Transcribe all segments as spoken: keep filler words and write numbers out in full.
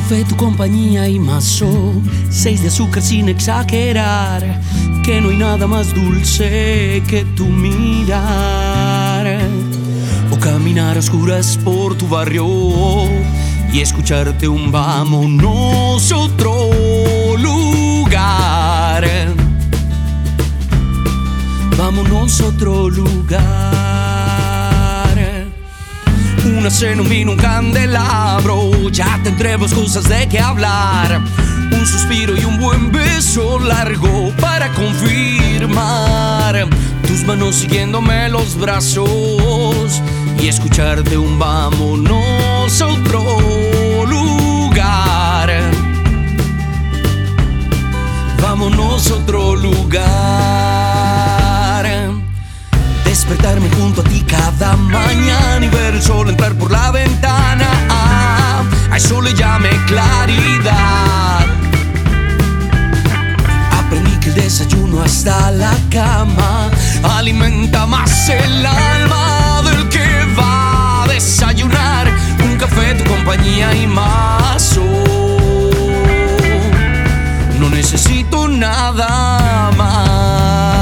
café, tu compañía y mazo, seis de azúcar sin exagerar, que no hay nada más dulce que tu mirar. O caminar a oscuras por tu barrio y escucharte un vámonos a otro lugar. Vámonos a otro lugar. Una cena, un vino, un candelabro, ya tendremos cosas de qué hablar. Un suspiro y un buen beso largo para confirmar. Tus manos siguiéndome los brazos y escucharte un vámonos a otro lugar. Vámonos a otro lugar. Despertarme junto a ti cada mañana y ver el sol entrar por la ventana. Ah, a eso le llamé claridad. Aprendí que el desayuno hasta la cama alimenta más el alma del que va a desayunar. Un café, tu compañía y más. Oh, no necesito nada más.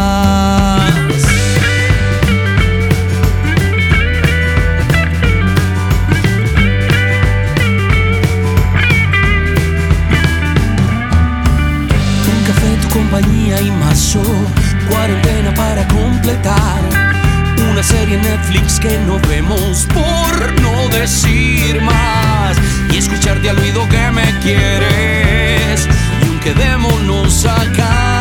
Compañía y mazo, cuarentena para completar. Una serie en Netflix que no vemos por no decir más. Y escucharte al oído que me quieres y un quedémonos acá.